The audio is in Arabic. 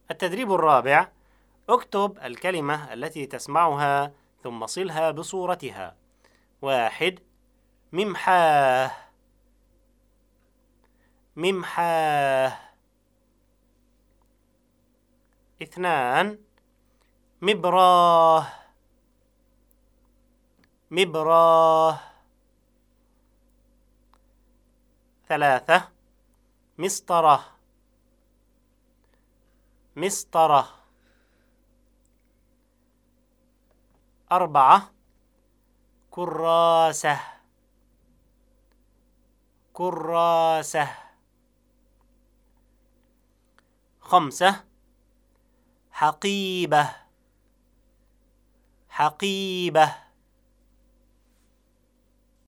التدريب الرابع: اكتب الكلمة التي تسمعها ثم صلها بصورتها. 1. ممحاه ممحاه. 2. مبراه مبراه. 3. مسطرة مسطرة. 4. كراسة كراسة. 5. حقيبة حقيبة.